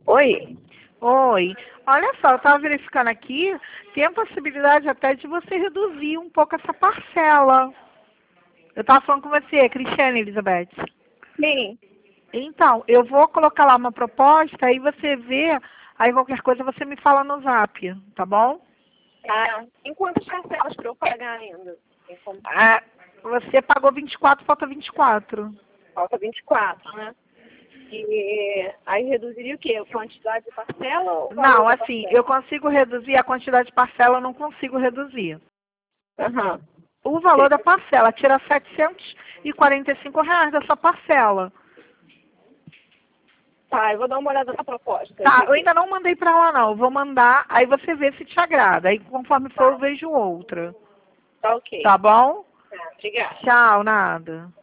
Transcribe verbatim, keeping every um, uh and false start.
Oi. Oi. Olha só, eu estava verificando aqui, tem a possibilidade até de você reduzir um pouco essa parcela. Eu estava falando com você, Cristiane Elizabeth. Sim. Então, eu vou colocar lá uma proposta, aí você vê, aí qualquer coisa você me fala no zap, tá bom? Tá. Em quantas parcelas para eu pagar ainda? Tem como- Ah, você pagou vinte e quatro, falta vinte e quatro. Falta vinte e quatro, né? E aí reduziria o quê? A quantidade de parcela ou o valor Não, da assim, parcela? eu consigo reduzir a quantidade de parcela, eu não consigo reduzir. Aham. O valor da parcela, tira setecentos e quarenta e cinco reais da sua parcela. Tá, eu vou dar uma olhada na proposta. Tá, eu ainda não mandei pra lá não, eu vou mandar, aí você vê se te agrada. Aí conforme for Tá, eu vejo outra. tá ok. Tá bom? Tá, obrigada. Tchau, nada.